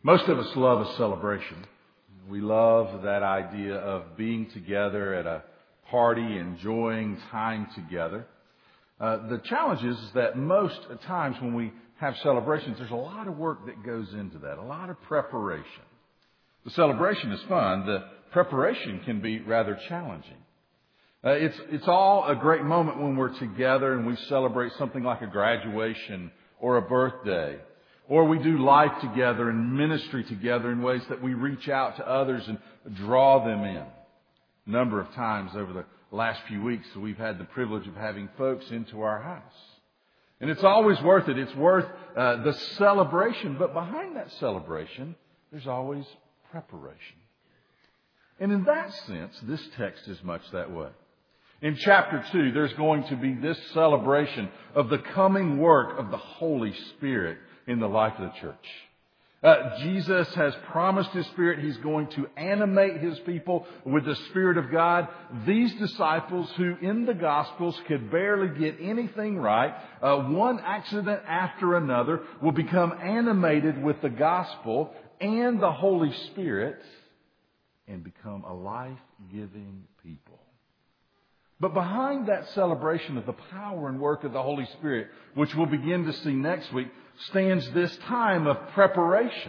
Most of us love a celebration. We love that idea of being together at a party, enjoying time together. The challenge is that most times when we have celebrations, there's a lot of work that goes into that, a lot of preparation. The celebration is fun. The preparation can be rather challenging. It's all a great moment when we're together and we celebrate something like a graduation or a birthday. Or we do life together and ministry together in ways that we reach out to others and draw them in. A number of times over the last few weeks, we've had the privilege of having folks into our house. And it's always worth it. It's worth the celebration. But behind that celebration, there's always preparation. And in that sense, this text is much that way. In chapter 2, there's going to be this celebration of the coming work of the Holy Spirit in the life of the church. Jesus has promised His Spirit. He's going to animate His people with the Spirit of God. These disciples who in the Gospels could barely get anything right, one accident after another, will become animated with the Gospel and the Holy Spirit and become a life-giving people. But behind that celebration of the power and work of the Holy Spirit, which we'll begin to see next week, stands this time of preparation.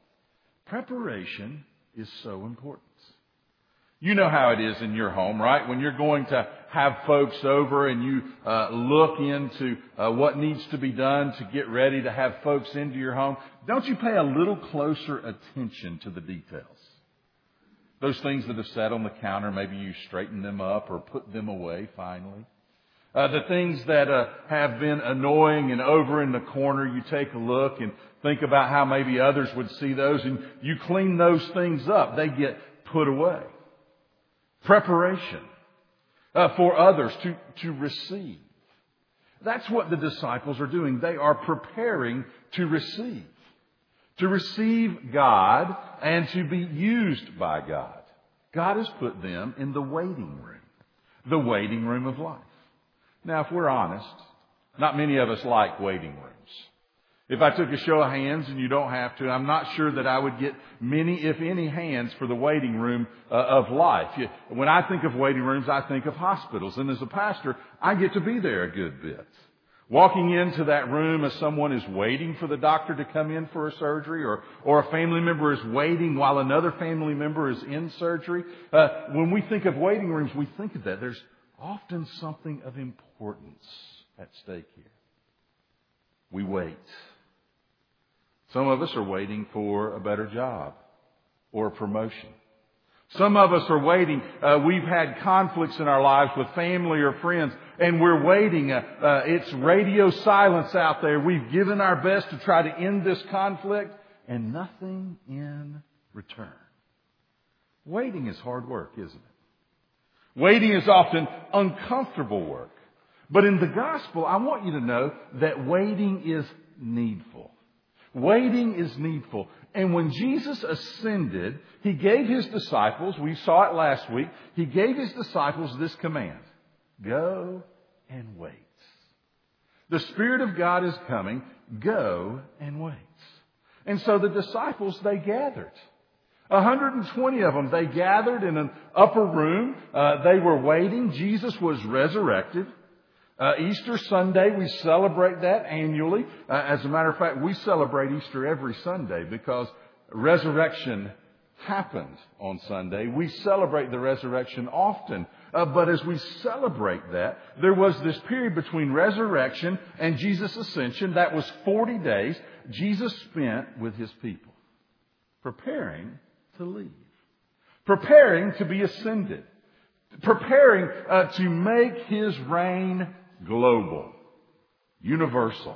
Preparation is so important. You know how it is in your home, right? When you're going to have folks over and you look into what needs to be done to get ready to have folks into your home, don't you pay a little closer attention to the details? Those things that have sat on the counter, maybe you straighten them up or put them away finally. The things that have been annoying and over in the corner, you take a look and think about how maybe others would see those and you clean those things up. They get put away. Preparation for others to receive. That's what the disciples are doing. They are preparing to receive. To receive God and to be used by God. God has put them in the waiting room. The waiting room of life. Now, if we're honest, not many of us like waiting rooms. If I took a show of hands, and you don't have to, I'm not sure that I would get many, if any, hands for the waiting room of life. When I think of waiting rooms, I think of hospitals. And as a pastor, I get to be there a good bit. Walking into that room as someone is waiting for the doctor to come in for a surgery or a family member is waiting while another family member is in surgery. When we think of waiting rooms, we think of that. There's often something of importance at stake here. We wait. Some of us are waiting for a better job or a promotion. Some of us are waiting. We've had conflicts in our lives with family or friends, and we're waiting. It's radio silence out there. We've given our best to try to end this conflict, and nothing in return. Waiting is hard work, isn't it? Waiting is often uncomfortable work. But in the gospel, I want you to know that waiting is needful. Waiting is needful. And when Jesus ascended, He gave His disciples, we saw it last week, He gave His disciples this command. Go and wait. The Spirit of God is coming. Go and wait. And so the disciples, they gathered. 120 of them, they gathered in an upper room. They were waiting. Jesus was resurrected. Easter Sunday, we celebrate that annually. As a matter of fact, we celebrate Easter every Sunday because resurrection happened on Sunday. We celebrate the resurrection often. But as we celebrate that, there was this period between resurrection and Jesus' ascension. That was 40 days Jesus spent with His people, preparing to leave, preparing to be ascended, preparing to make His reign global, universal.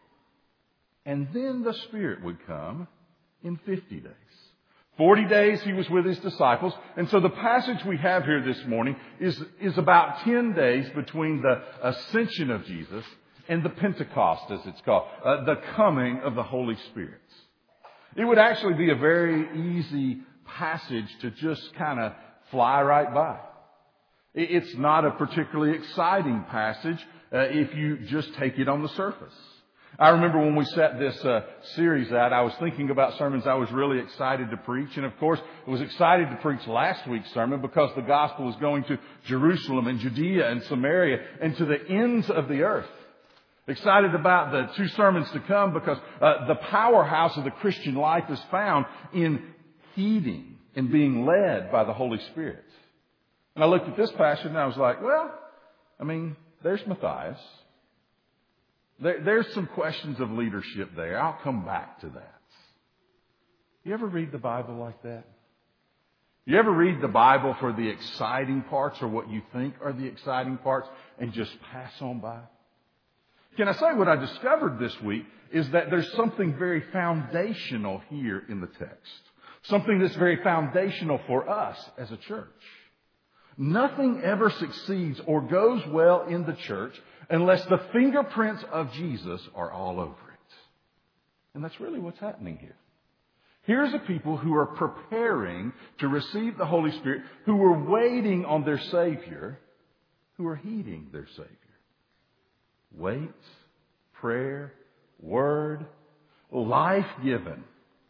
And then the Spirit would come in 50 days. 40 days He was with His disciples. And so the passage we have here this morning is about 10 days between the ascension of Jesus and the Pentecost, as it's called, the coming of the Holy Spirit. It would actually be a very easy passage to just kind of fly right by. It's not a particularly exciting passage if you just take it on the surface. I remember when we set this series out, I was thinking about sermons I was really excited to preach. And of course, I was excited to preach last week's sermon because the gospel was going to Jerusalem and Judea and Samaria and to the ends of the earth. Excited about the two sermons to come because the powerhouse of the Christian life is found in heeding and being led by the Holy Spirit. And I looked at this passage and I was like, well, there's Matthias. There's some questions of leadership there. I'll come back to that. You ever read the Bible like that? You ever read the Bible for the exciting parts or what you think are the exciting parts and just pass on by? Can I say what I discovered this week is that there's something very foundational here in the text. Something that's very foundational for us as a church. Nothing ever succeeds or goes well in the church unless the fingerprints of Jesus are all over it. And that's really what's happening here. Here's a people who are preparing to receive the Holy Spirit, who are waiting on their Savior, who are heeding their Savior. Wait, prayer, word, life given.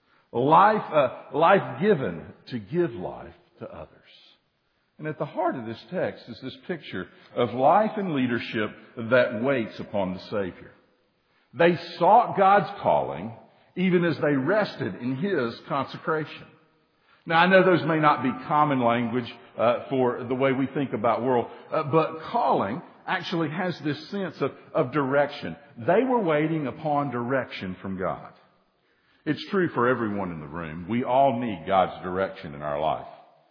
Life given to give life to others. And at the heart of this text is this picture of life and leadership that waits upon the Savior. They sought God's calling even as they rested in His consecration. Now, I know those may not be common language for the way we think about world, but calling actually has this sense of direction. They were waiting upon direction from God. It's true for everyone in the room. We all need God's direction in our life.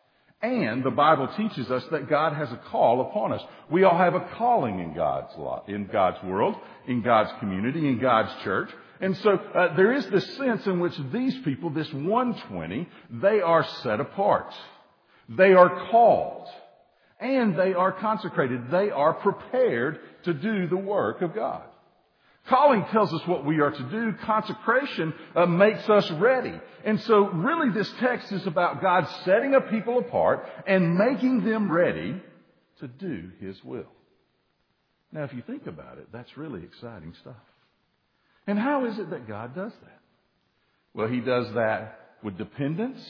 And the Bible teaches us that God has a call upon us. We all have a calling in God's life, in God's world, in God's community, in God's church. And so there is this sense in which these people, this 120, they are set apart. They are called. And they are consecrated. They are prepared to do the work of God. Calling tells us what we are to do. Consecration makes us ready. And so really this text is about God setting a people apart and making them ready to do His will. Now, if you think about it, that's really exciting stuff. And how is it that God does that? Well, He does that with dependence,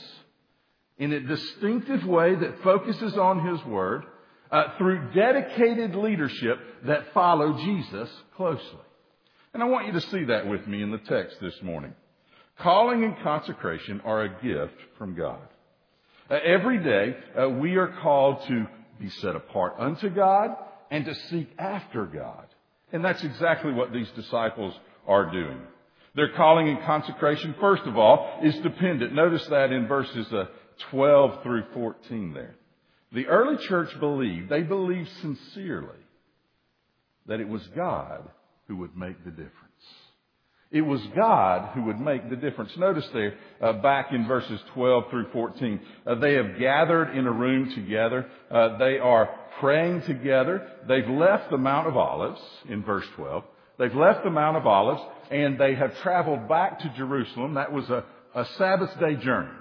in a distinctive way that focuses on His Word, through dedicated leadership that follow Jesus closely. And I want you to see that with me in the text this morning. Calling and consecration are a gift from God. Every day, we are called to be set apart unto God and to seek after God. And that's exactly what these disciples are doing. Their calling and consecration, first of all, is dependent. Notice that in verses 12 through 14 there. The early church they believed sincerely that it was God who would make the difference. It was God who would make the difference. Notice there, back in verses 12 through 14, they have gathered in a room together. They are praying together. They've left the Mount of Olives in verse 12. They've left the Mount of Olives and they have traveled back to Jerusalem. That was a Sabbath day journey.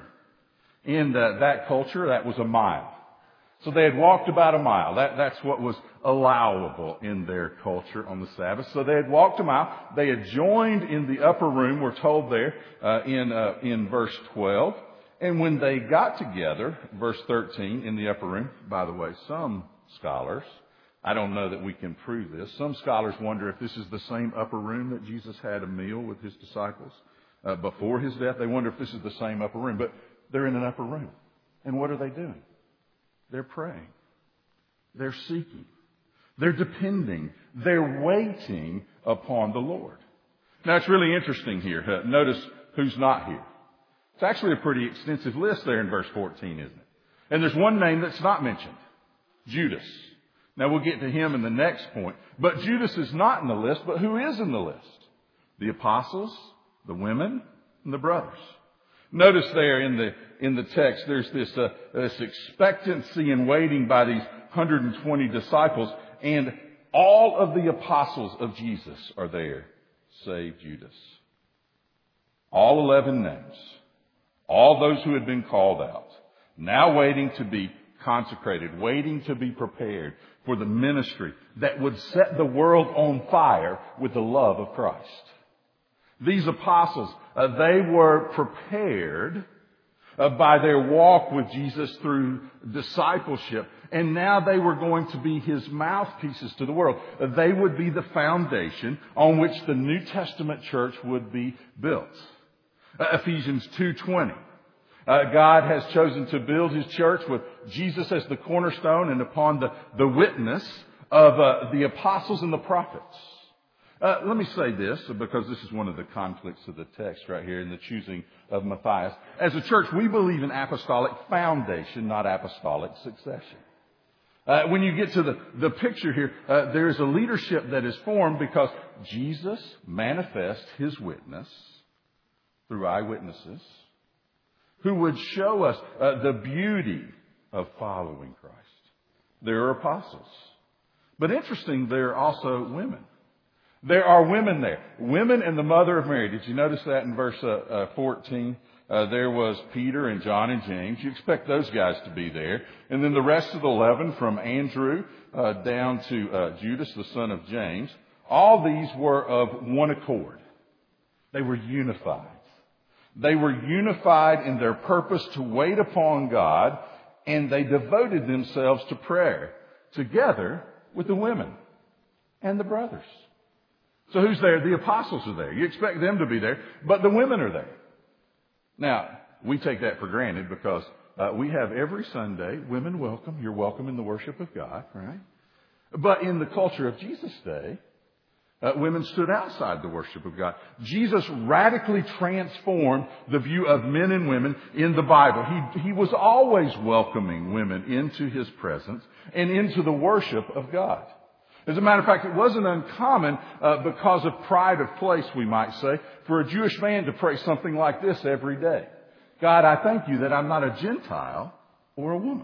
In that culture, that was a mile. So they had walked about a mile. That's what was allowable in their culture on the Sabbath. So they had walked a mile. They had joined in the upper room, we're told there in verse 12. And when they got together, verse 13, in the upper room, by the way, some scholars, I don't know that we can prove this, some scholars wonder if this is the same upper room that Jesus had a meal with His disciples before His death. They wonder if this is the same upper room. But they're in an upper room. And what are they doing? They're praying. They're seeking. They're depending. They're waiting upon the Lord. Now, it's really interesting here. Notice who's not here. It's actually a pretty extensive list there in verse 14, isn't it? And there's one name that's not mentioned. Judas. Now, we'll get to him in the next point. But Judas is not in the list, but who is in the list? The apostles, the women, and the brothers. Notice there in the text, there's this expectancy and waiting by these 120 disciples, and all of the apostles of Jesus are there, save Judas. All 11 names, all those who had been called out, now waiting to be consecrated, waiting to be prepared for the ministry that would set the world on fire with the love of Christ. These apostles, they were prepared by their walk with Jesus through discipleship. And now they were going to be His mouthpieces to the world. They would be the foundation on which the New Testament church would be built. Ephesians 2:20. God has chosen to build His church with Jesus as the cornerstone and upon the witness of the apostles and the prophets. Let me say this, because this is one of the conflicts of the text right here in the choosing of Matthias. As a church, we believe in apostolic foundation, not apostolic succession. When you get to the picture here, there is a leadership that is formed because Jesus manifests His witness through eyewitnesses who would show us the beauty of following Christ. There are apostles. But interesting, there are also women. There are women there. Women and the mother of Mary. Did you notice that in verse 14? There was Peter and John and James. You expect those guys to be there. And then the rest of the 11, from Andrew down to Judas, the son of James. All these were of one accord. They were unified. They were unified in their purpose to wait upon God, and they devoted themselves to prayer together with the women and the brothers. So who's there? The apostles are there. You expect them to be there, but the women are there. Now, we take that for granted because we have every Sunday, women welcome. You're welcome in the worship of God, right? But in the culture of Jesus' day, women stood outside the worship of God. Jesus radically transformed the view of men and women in the Bible. He was always welcoming women into His presence and into the worship of God. As a matter of fact, it wasn't uncommon because of pride of place, we might say, for a Jewish man to pray something like this every day. God, I thank you that I'm not a Gentile or a woman.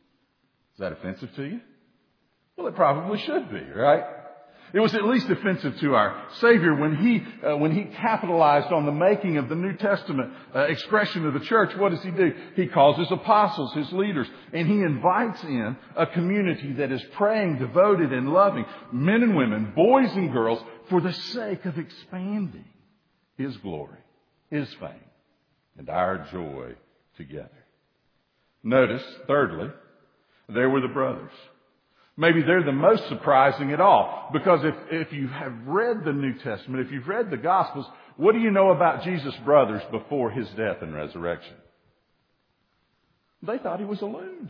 Is that offensive to you? Well, it probably should be, right? It was at least offensive to our Savior when he capitalized on the making of the New Testament expression of the church. What does He do? He calls His apostles, His leaders, and He invites in a community that is praying, devoted, and loving, men and women, boys and girls, for the sake of expanding His glory, His fame, and our joy together. Notice, thirdly, there were the brothers. Maybe they're the most surprising at all. Because if you have read the New Testament, if you've read the Gospels, what do you know about Jesus' brothers before His death and resurrection? They thought He was a loon.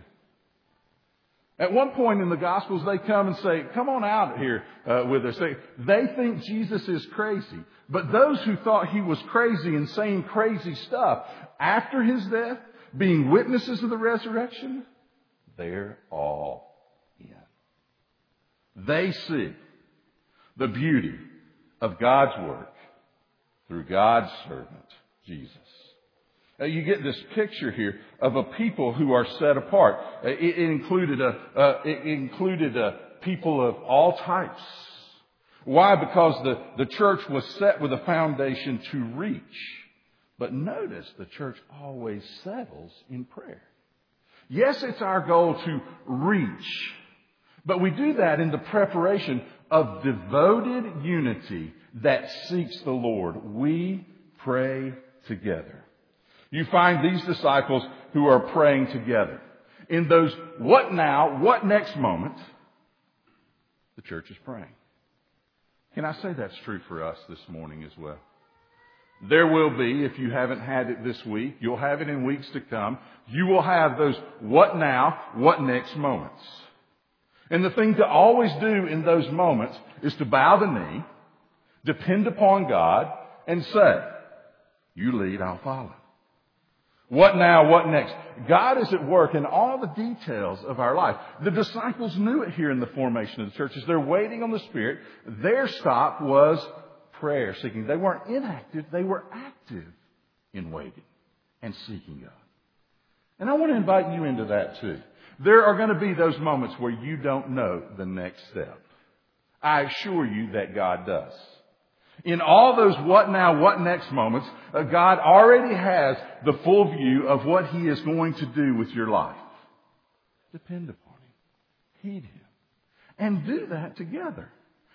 At one point in the Gospels, they come and say, come on out here with us. They think Jesus is crazy. But those who thought He was crazy and saying crazy stuff after His death, being witnesses of the resurrection, they're all in. They see the beauty of God's work through God's servant, Jesus. You get this picture here of a people who are set apart. It included people of all types. Why? Because the church was set with a foundation to reach. But notice the church always settles in prayer. Yes, it's our goal to reach. But we do that in the preparation of devoted unity that seeks the Lord. We pray together. You find these disciples who are praying together. In those what now, what next moments, the church is praying. Can I say that's true for us this morning as well? There will be, if you haven't had it this week, you'll have it in weeks to come. You will have those what now, what next moments. And the thing to always do in those moments is to bow the knee, depend upon God, and say, you lead, I'll follow. What now? What next? God is at work in all the details of our life. The disciples knew it here in the formation of the church. As they're waiting on the Spirit, their stop was prayer, seeking. They weren't inactive. They were active in waiting and seeking God. And I want to invite you into that too. There are going to be those moments where you don't know the next step. I assure you that God does. In all those what now, what next moments, God already has the full view of what He is going to do with your life. Depend upon Him. Heed Him. And do that together.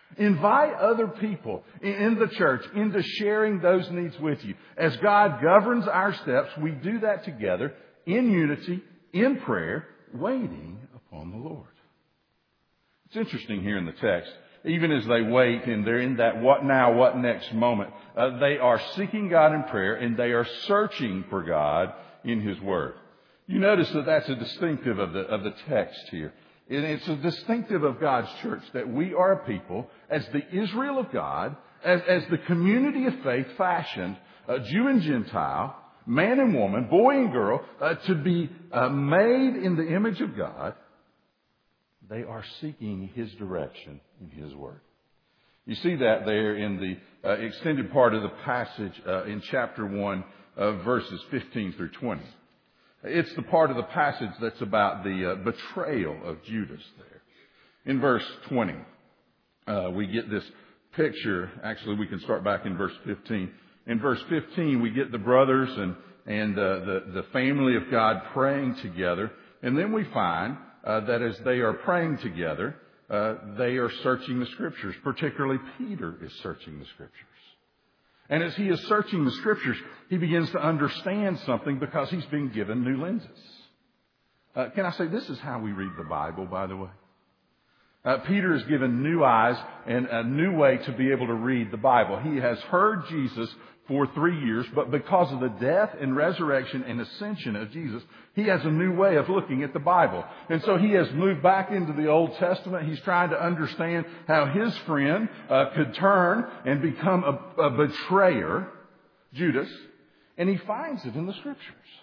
Invite other people in the church into sharing those needs with you. As God governs our steps, we do that together in unity, in prayer, waiting upon the Lord. It's interesting here in the text, even as they wait and they're in that what now, what next moment, they are seeking God in prayer and they are searching for God in His Word. You notice that that's a distinctive of the text here. And it's a distinctive of God's church that we are a people, as the Israel of God, as the community of faith fashioned, Jew and Gentile, man and woman, boy and girl, to be made in the image of God. They are seeking His direction in His Word. You see that there in the extended part of the passage in chapter 1, verses 15 through 20. It's the part of the passage that's about the betrayal of Judas there. In verse 20, we get this picture. Actually, we can start back in verse 15. In verse 15, we get the brothers and the family of God praying together. And then we find that as they are praying together, they are searching the Scriptures. Particularly, Peter is searching the Scriptures. And as he is searching the Scriptures, he begins to understand something because he's been given new lenses. Can I say this is how we read the Bible, by the way? Peter is given new eyes and a new way to be able to read the Bible. He has heard Jesus for 3 years, but because of the death and resurrection and ascension of Jesus, he has a new way of looking at the Bible. And so he has moved back into the Old Testament. He's trying to understand how his friend could turn and become a betrayer, Judas, and he finds it in the Scriptures.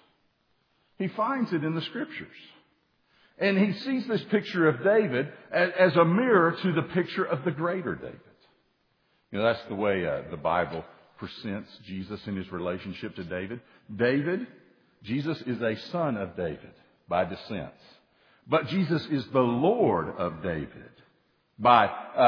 He finds it in the Scriptures. And he sees this picture of David as a mirror to the picture of the greater David. You know, that's the way the Bible presents Jesus in his relationship to David. Jesus is a son of David by descent. But Jesus is the Lord of David by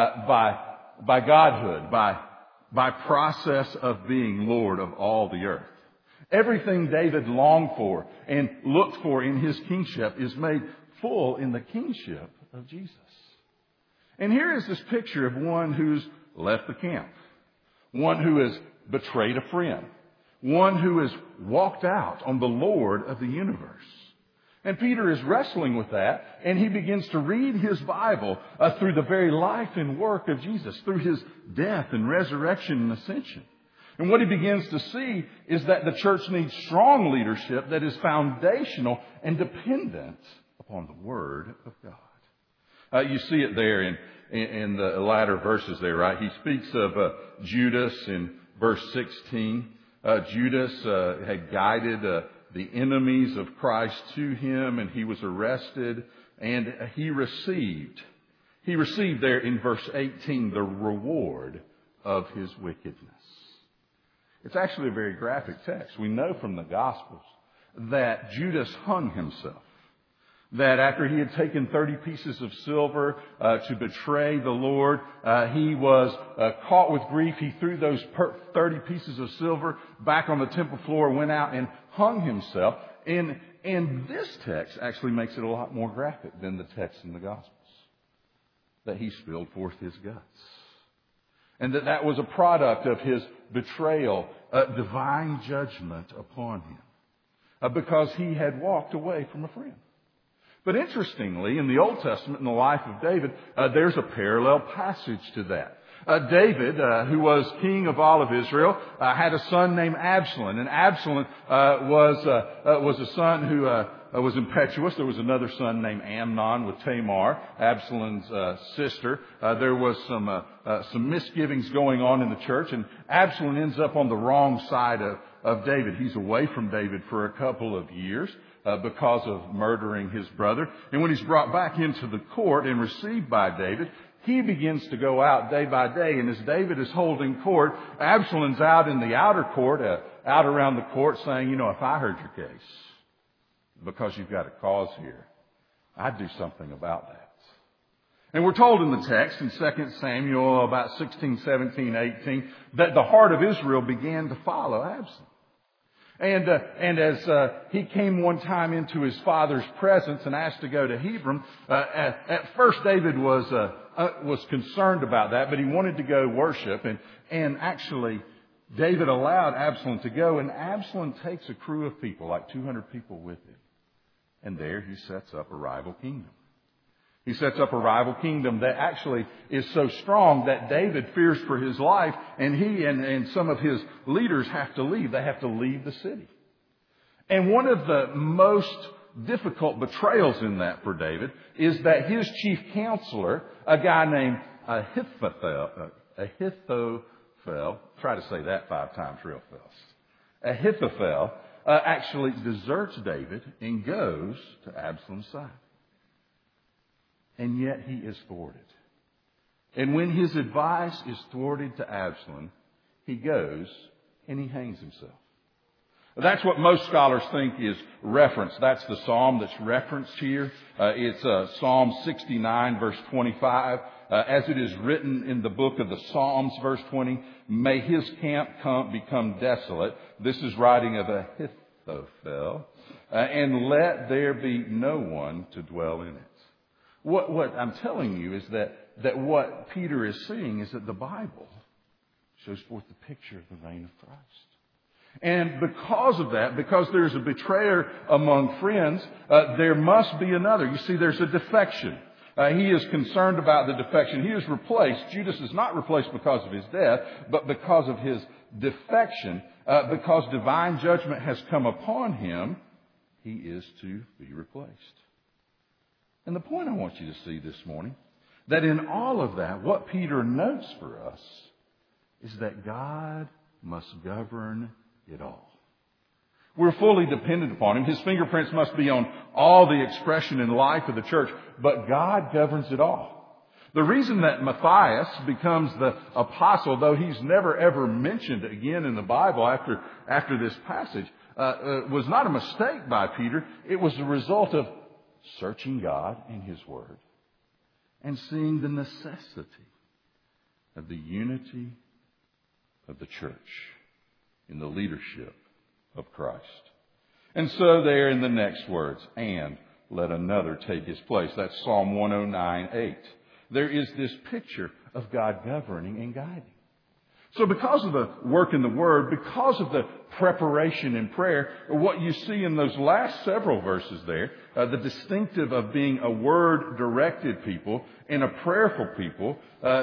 godhood, by process of being Lord of all the earth. Everything David longed for and looked for in his kingship is made full in the kingship of Jesus. And here is this picture of one who's left the camp, one who has betrayed a friend, one who has walked out on the Lord of the universe. And Peter is wrestling with that, and he begins to read his Bible through the very life and work of Jesus, through his death and resurrection and ascension. And what he begins to see is that the church needs strong leadership that is foundational and dependent upon the Word of God. You see it there in the latter verses there, right? He speaks of Judas in verse 16. Judas had guided the enemies of Christ to him, and he was arrested, and he received there in verse 18 the reward of his wickedness. It's actually a very graphic text. We know from the Gospels that Judas hung himself. That after he had taken 30 pieces of silver to betray the Lord, he was caught with grief. He threw those 30 pieces of silver back on the temple floor, went out and hung himself. And this text actually makes it a lot more graphic than the text in the Gospels. That he spilled forth his guts. And that was a product of his betrayal, divine judgment upon him. Because he had walked away from a friend. But interestingly, in the Old Testament, in the life of David, there's a parallel passage to that. David, who was king of all of Israel, had a son named Absalom. And Absalom was a son who was impetuous. There was another son named Amnon with Tamar, Absalom's sister. There was some misgivings going on in the church, and Absalom ends up on the wrong side of David. He's away from David for a couple of years. Because of murdering his brother. And when he's brought back into the court and received by David, he begins to go out day by day. And as David is holding court, Absalom's out in the outer court, out around the court saying, you know, if I heard your case, because you've got a cause here, I'd do something about that. And we're told in the text in 2 Samuel about 16, 17, 18, that the heart of Israel began to follow Absalom. And as he came one time into his father's presence and asked to go to Hebron, at first David was concerned about that, but he wanted to go worship. And actually, David allowed Absalom to go, and Absalom takes a crew of people, like 200 people with him. And there he sets up a rival kingdom. He sets up a rival kingdom that actually is so strong that David fears for his life, and he and some of his leaders have to leave. They have to leave the city. And one of the most difficult betrayals in that for David is that his chief counselor, a guy named Ahithophel, try to say that 5 times real fast. Ahithophel actually deserts David and goes to Absalom's side. And yet he is thwarted. And when his advice is thwarted to Absalom, he goes and he hangs himself. That's what most scholars think is referenced. That's the psalm that's referenced here. It's Psalm 69, verse 25. As it is written in the book of the Psalms, verse 20, may his camp become desolate. This is writing of Ahithophel. And let there be no one to dwell in it. What I'm telling you is that what Peter is seeing is that the Bible shows forth the picture of the reign of Christ. And because of that, because there's a betrayer among friends, there must be another. You see, there's a defection. He is concerned about the defection. He is replaced. Judas is not replaced because of his death, but because of his defection. Because divine judgment has come upon him, he is to be replaced. And the point I want you to see this morning, that in all of that, what Peter notes for us is that God must govern it all. We're fully dependent upon Him. His fingerprints must be on all the expression and life of the church, but God governs it all. The reason that Matthias becomes the apostle, though he's never ever mentioned again in the Bible after this passage, was not a mistake by Peter. It was the result of searching God in His Word and seeing the necessity of the unity of the church in the leadership of Christ. And so there in the next words, and let another take his place. That's Psalm 109:8. There is this picture of God governing and guiding. So because of the work in the Word, because of the preparation in prayer, what you see in those last several verses there, the distinctive of being a Word-directed people and a prayerful people,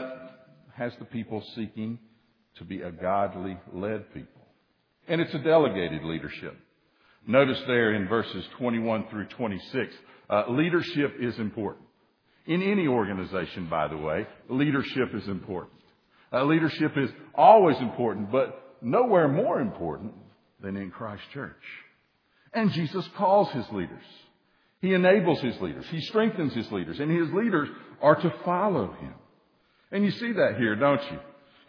has the people seeking to be a godly-led people. And it's a delegated leadership. Notice there in verses 21 through 26, leadership is important. In any organization, by the way, leadership is important. Leadership is always important, but nowhere more important than in Christ's church. And Jesus calls His leaders. He enables His leaders. He strengthens His leaders. And His leaders are to follow Him. And you see that here, don't you?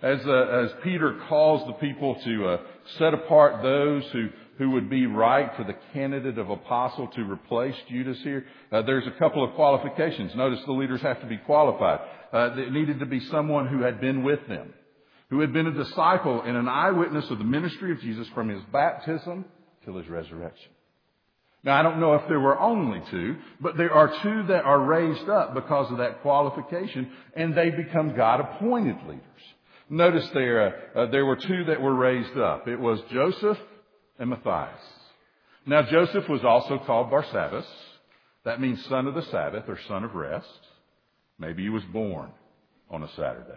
As Peter calls the people to set apart those who would be right for the candidate of apostle to replace Judas here, there's a couple of qualifications. Notice the leaders have to be qualified. It needed to be someone who had been with them, who had been a disciple and an eyewitness of the ministry of Jesus from His baptism till His resurrection. Now, I don't know if there were only 2, but there are 2 that are raised up because of that qualification, and they become God-appointed leaders. Notice there were 2 that were raised up. It was Joseph and Matthias. Now, Joseph was also called Barsabbas. That means son of the Sabbath or son of rest. Maybe he was born on a Saturday.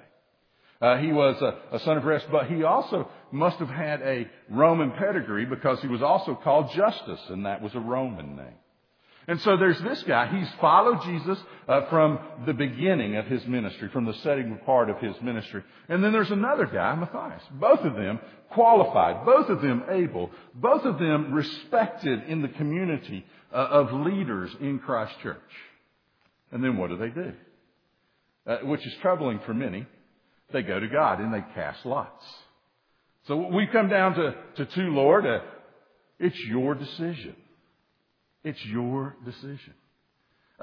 He was a son of rest, but he also must have had a Roman pedigree because he was also called Justus, and that was a Roman name. And so there's this guy. He's followed Jesus from the beginning of His ministry, from the setting apart of His ministry. And then there's another guy, Matthias. Both of them qualified, both of them able, both of them respected in the community of leaders in Christ's church. And then what do? Which is troubling for many. They go to God and they cast lots. So we come down to 2, Lord. It's your decision. It's your decision.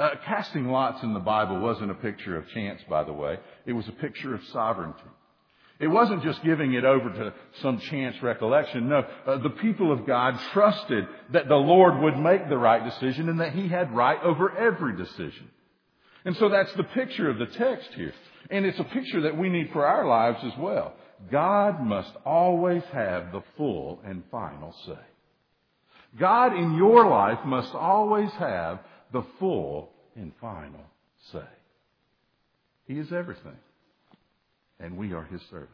Casting lots in the Bible wasn't a picture of chance, by the way. It was a picture of sovereignty. It wasn't just giving it over to some chance recollection. No, the people of God trusted that the Lord would make the right decision and that He had right over every decision. And so that's the picture of the text here. And it's a picture that we need for our lives as well. God must always have the full and final say. God in your life must always have the full and final say. He is everything, and we are His servants.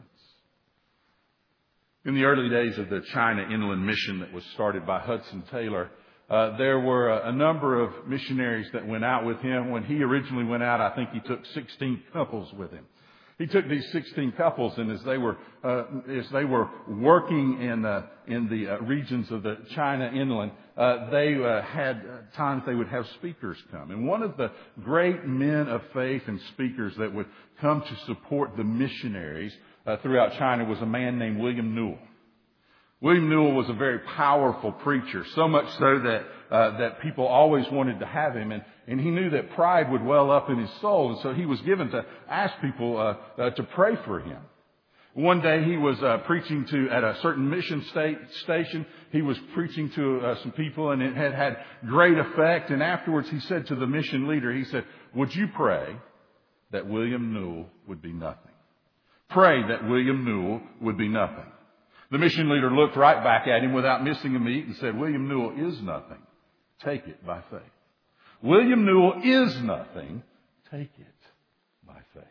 In the early days of the China Inland Mission that was started by Hudson Taylor, there were a number of missionaries that went out with him. When he originally went out, I think he took 16 couples with him. He took these 16 couples, and as they were working in the regions of the China Inland, they had times they would have speakers come. And one of the great men of faith and speakers that would come to support the missionaries throughout China was a man named William Newell. William Newell was a very powerful preacher, so much so that people always wanted to have him, and he knew that pride would well up in his soul, and so he was given to ask people to pray for him. One day he was preaching at a certain mission station. He was preaching to some people, and it had great effect. And afterwards he said to the mission leader, he said, "Would you pray that William Newell would be nothing? Pray that William Newell would be nothing." The mission leader looked right back at him without missing a beat and said, "William Newell is nothing. Take it by faith." William Newell is nothing. Take it by faith.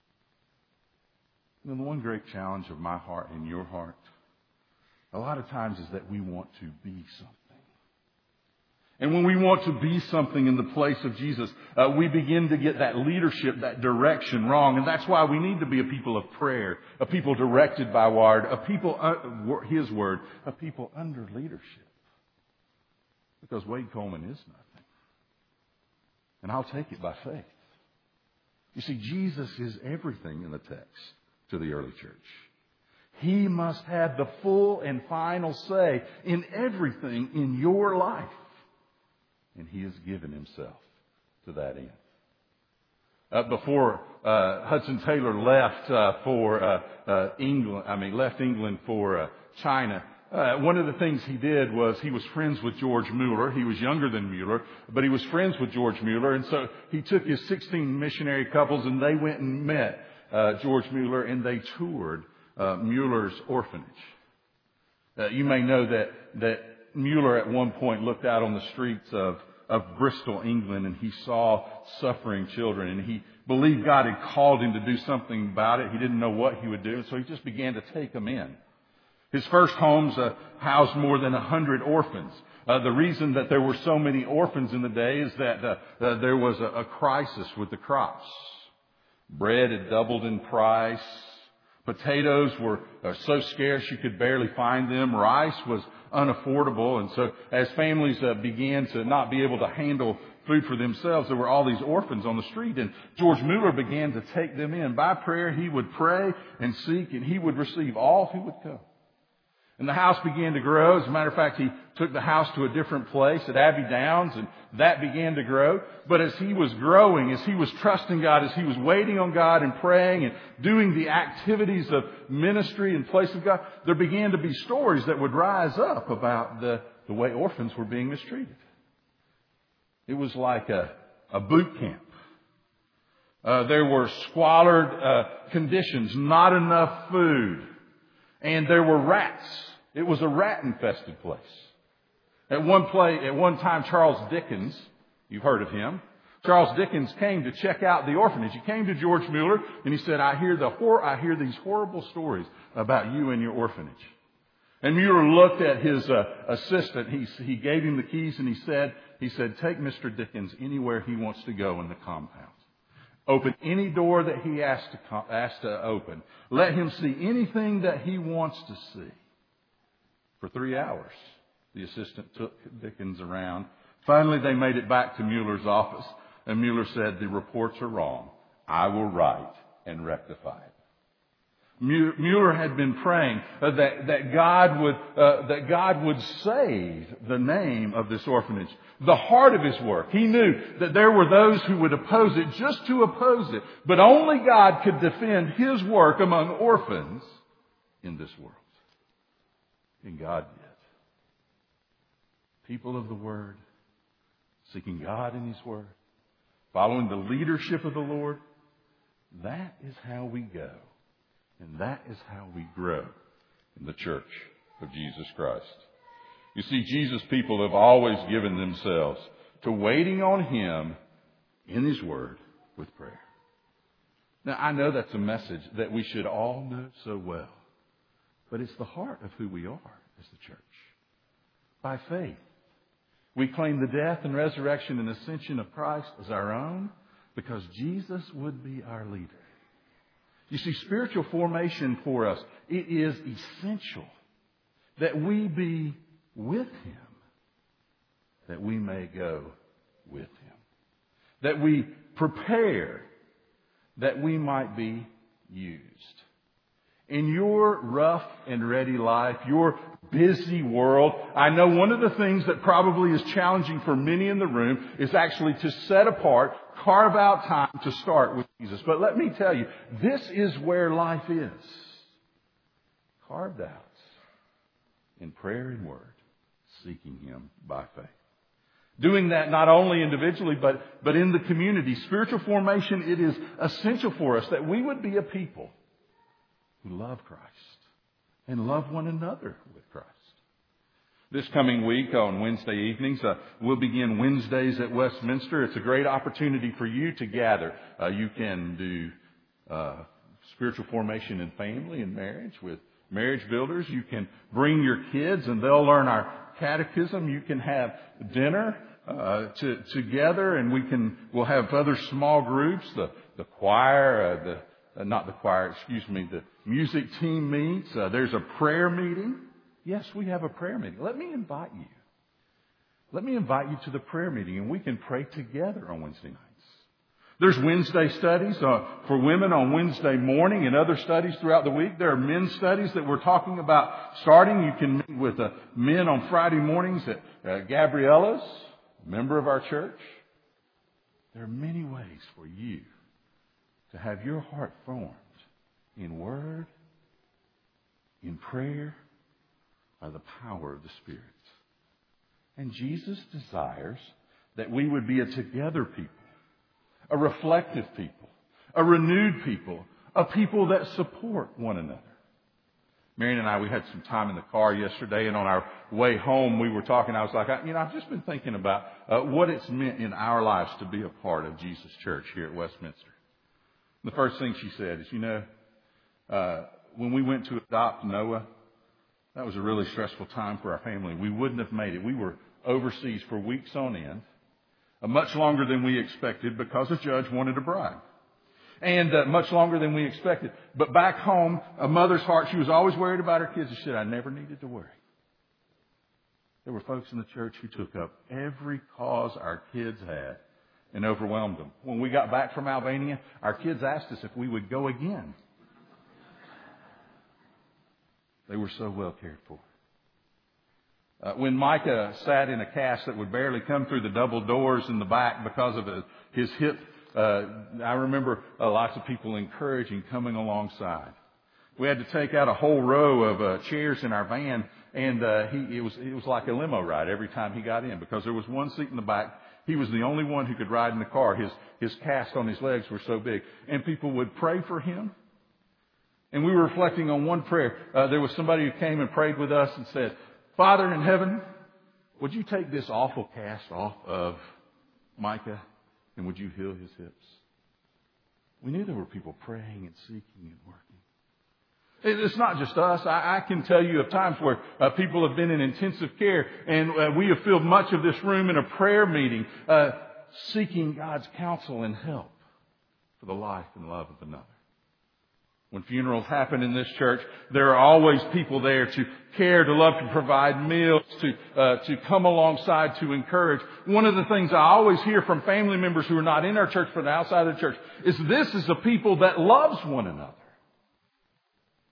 And the one great challenge of my heart and your heart, a lot of times, is that we want to be something. And when we want to be something in the place of Jesus, we begin to get that leadership, that direction wrong. And that's why we need to be a people of prayer, a people directed by Word, a people, His Word, a people under leadership. Because Wade Coleman is nothing. And I'll take it by faith. You see, Jesus is everything in the text to the early church. He must have the full and final say in everything in your life. And He has given Himself to that end. Before Hudson Taylor left left England for China, one of the things he did was he was friends with George Mueller. He was younger than Mueller, but he was friends with George Mueller. And so he took his 16 missionary couples and they went and met George Mueller, and they toured Mueller's orphanage. You may know that Mueller at one point looked out on the streets of Bristol, England, and he saw suffering children, and he believed God had called him to do something about it. He didn't know what he would do, so he just began to take them in. His first homes housed more than 100 orphans. The reason that there were so many orphans in the day is that there was a crisis with the crops. Bread had doubled in price. Potatoes were so scarce you could barely find them. Rice was unaffordable. And so as families began to not be able to handle food for themselves, there were all these orphans on the street. And George Mueller began to take them in. By prayer, he would pray and seek, and he would receive all who would come. And the house began to grow. As a matter of fact, he took the house to a different place at Abbey Downs, and that began to grow. But as he was growing, as he was trusting God, as he was waiting on God and praying and doing the activities of ministry in place of God, there began to be stories that would rise up about the way orphans were being mistreated. It was like a boot camp. There were squalid conditions, not enough food. And there were rats. It was a rat-infested place. At one time, Charles Dickens, you've heard of him, Charles Dickens came to check out the orphanage. He came to George Mueller and he said, I hear these horrible stories about you and your orphanage. And Mueller looked at his assistant. He gave him the keys and he said, take Mr. Dickens anywhere he wants to go in the compound. Open any door that he asks to open. Let him see anything that he wants to see. For 3 hours, the assistant took Dickens around. Finally, they made it back to Mueller's office. And Mueller said, the reports are wrong. I will write and rectify it. Mueller had been praying that God would save the name of this orphanage. The heart of his work. He knew that there were those who would oppose it just to oppose it. But only God could defend his work among orphans in this world. And God did. People of the Word, seeking God in His Word, following the leadership of the Lord, that is how we go. And that is how we grow in the church of Jesus Christ. You see, Jesus' people have always given themselves to waiting on Him in His Word with prayer. Now, I know that's a message that we should all know so well. But it's the heart of who we are as the church. By faith, we claim the death and resurrection and ascension of Christ as our own because Jesus would be our leader. You see, spiritual formation for us, it is essential that we be with Him, that we may go with Him, that we prepare, that we might be used. In your rough and ready life, your busy world, I know one of the things that probably is challenging for many in the room is actually to set apart, carve out time to start with Jesus. But let me tell you, this is where life is. Carved out in prayer and word, seeking Him by faith. Doing that not only individually, but in the community. Spiritual formation, it is essential for us that we would be a people who love Christ and love one another with Christ. This coming week on Wednesday evenings, we'll begin Wednesdays at Westminster. It's a great opportunity for you to gather. You can do spiritual formation in family and marriage with marriage builders. You can bring your kids and they'll learn our catechism. You can have dinner together, and we'll have other small groups. The choir, the music team meets. There's a prayer meeting. Yes, we have a prayer meeting. Let me invite you. Let me invite you to the prayer meeting, and we can pray together on Wednesday nights. There's Wednesday studies for women on Wednesday morning and other studies throughout the week. There are men's studies that we're talking about starting. You can meet with men on Friday mornings at Gabriella's, a member of our church. There are many ways for you to have your heart formed in word, in prayer, by the power of the Spirit. And Jesus desires that we would be a together people, a reflective people, a renewed people, a people that support one another. Marion and I, we had some time in the car yesterday, and on our way home, we were talking. I was like, I've just been thinking about what it's meant in our lives to be a part of Jesus Church here at Westminster. The first thing she said is, when we went to adopt Noah, that was a really stressful time for our family. We wouldn't have made it. We were overseas for weeks on end, much longer than we expected because a judge wanted a bride. And much longer than we expected. But back home, a mother's heart, she was always worried about her kids. She said, I never needed to worry. There were folks in the church who took up every cause our kids had and overwhelmed them. When we got back from Albania, our kids asked us if we would go again. They were so well cared for. When Micah sat in a cast that would barely come through the double doors in the back because of his hip, I remember lots of people encouraging, coming alongside. We had to take out a whole row of chairs in our van, and it was like a limo ride every time he got in because there was one seat in the back. He was the only one who could ride in the car. His cast on his legs were so big, and people would pray for him. And we were reflecting on one prayer. There was somebody who came and prayed with us and said, Father in heaven, would you take this awful cast off of Micah and would you heal his hips? We knew there were people praying and seeking and working. It's not just us. I can tell you of times where people have been in intensive care and we have filled much of this room in a prayer meeting seeking God's counsel and help for the life and love of another. When funerals happen in this church, there are always people there to care, to love, to provide meals, to come alongside, to encourage. One of the things I always hear from family members who are not in our church but outside of the church is this is a people that loves one another.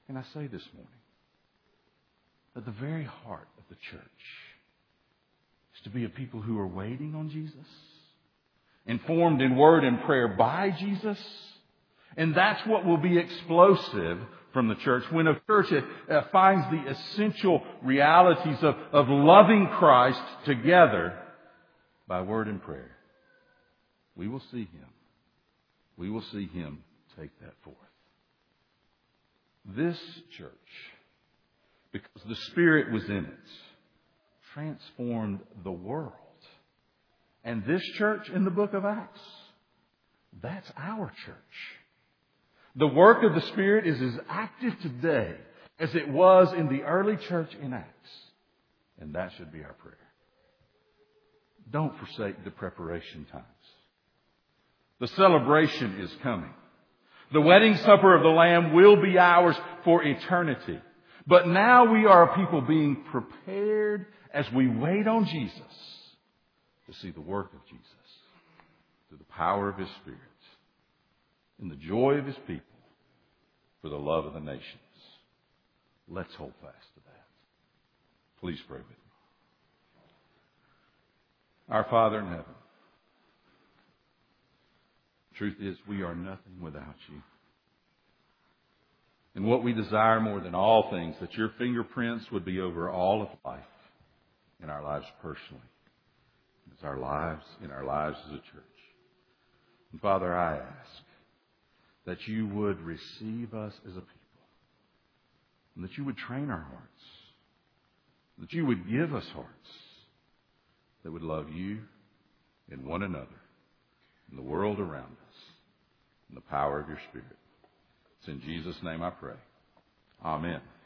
Can I say this morning that the very heart of the church is to be a people who are waiting on Jesus, informed in word and prayer by Jesus, and that's what will be explosive from the church. When a church finds the essential realities of loving Christ together by word and prayer, we will see Him. We will see Him take that forth. This church, because the Spirit was in it, transformed the world. And this church in the book of Acts, that's our church. The work of the Spirit is as active today as it was in the early church in Acts. And that should be our prayer. Don't forsake the preparation times. The celebration is coming. The wedding supper of the Lamb will be ours for eternity. But now we are a people being prepared as we wait on Jesus to see the work of Jesus through the power of His Spirit, in the joy of His people, for the love of the nations. Let's hold fast to that. Please pray with me. Our Father in heaven, the truth is we are nothing without You. And what we desire more than all things, that Your fingerprints would be over all of life, in our lives personally, in our lives as a church. And Father, I ask that You would receive us as a people, and that You would train our hearts, that You would give us hearts that would love You and one another and the world around us in the power of Your Spirit. It's in Jesus' name I pray. Amen.